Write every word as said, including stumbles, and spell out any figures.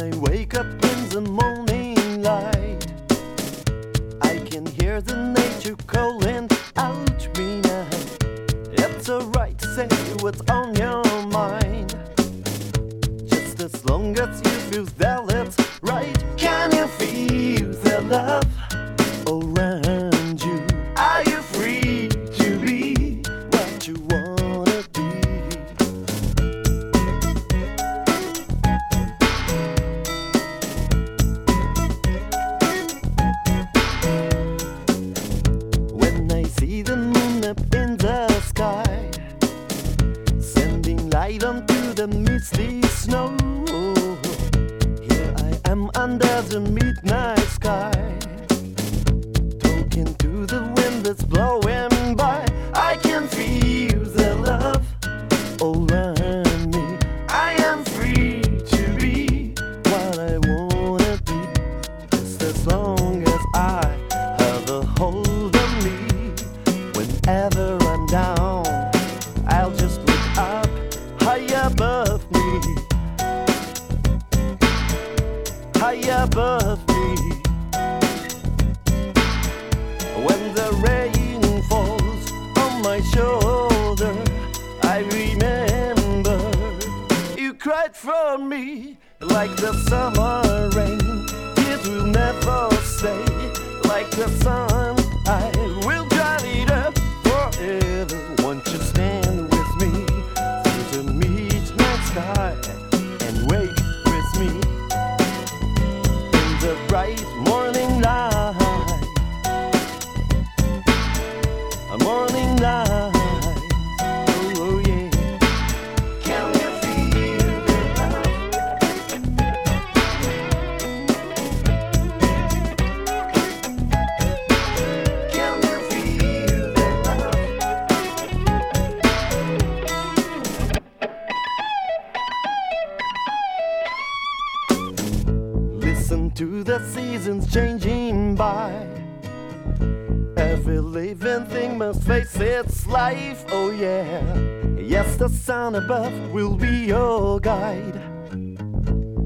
I wake up in the morning light, I can hear the nature calling out me now. It's alright to say what's on your mind, just as long as you feel that it's right. Can you feel the love around you? Are you free to be what you wanna be? When I see the moon up in the sky, sending light onto the misty snow, here I am under the midnight sky, talking to the wind that's blowing by. I can feel the love all around me. I am free to be what I wanna be, just as long as I have a hold on me. Whenever I'm down, I'll just look up high above me, high above me. When the rain falls on my shoulder, I remember you cried for me. Like the summer rain, it will never stay. Like the sun, I will drive it up forever. Won't you stand with me through the midnight sky and wake with me in the bright morning light, a morning light. Oh, oh yeah. Can you feel the love? Can you feel the love? Listen to the seasons changing by. Every living thing must face its life, oh yeah. Yes, the sun above will be your guide.